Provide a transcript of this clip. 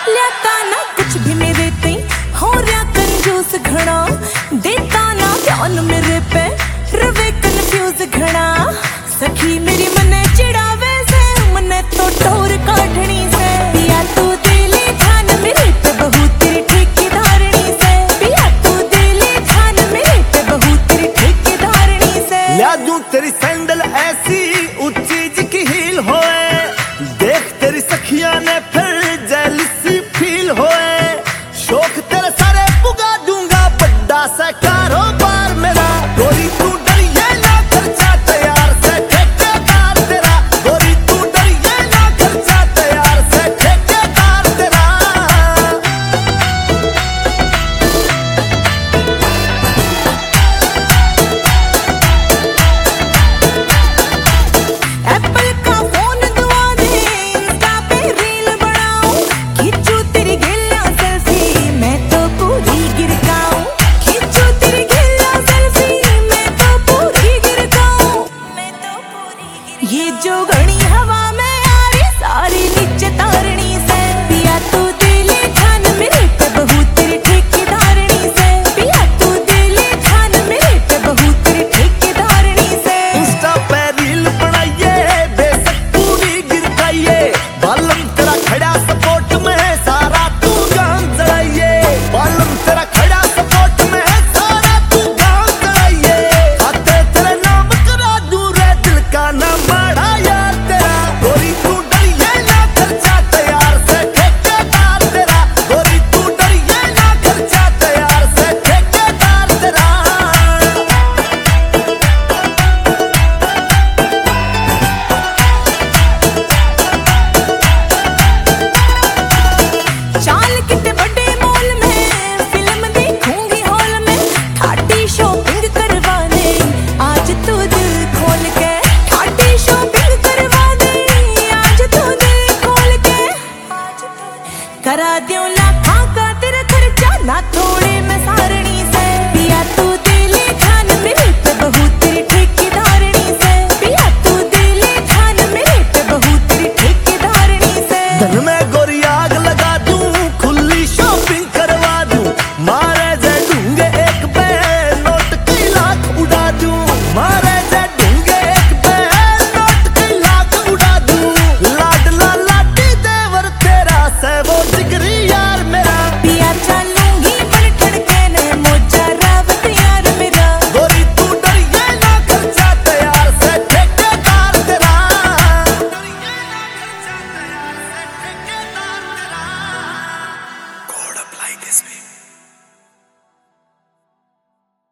लियाता ना कुछ भी मेरे ते हो रहा कंजूस घना, देता ना ध्यान मेरे पे रवे कंफ्यूज घना। सखी मेरी मने चिड़ावे से मने तो टोर काढ़नी से, पिया तू दिली ध्यान मेरे पे बहू तेरी ठेकेदारनी से, पिया तू दिली ध्यान मेरे पे बहू तेरी ठेकेदारनी से। ला दूं तेरी सैंडल ऐसी ऊंची जी की हील होए, देख तेरी सखिया ने फिर जेलसी फील होए। शौक तेरे सारे पुगा दूंगा, बड़ा सा कारोबार मेरा। गोरी तू डरिए ना, खर्चा तैयार से ठेकेदार तेरा। गोरी तू डरिए ना, खर्चा तैयार से ठेकेदार तेरा। एप्पल का फोन दुआ दे, इंस्टा पे रील बनाऊं, खींचू तेरी गिल्ला सेल्फी मैं तो पूरी गिर जाऊं। खींचू तेरी गिल्ला सेल्फी मैं तो पूरी गिर जाऊं, मैं तो पूरी गिर। ये जो घनी हवा में आ रही सारी नीचे तारनी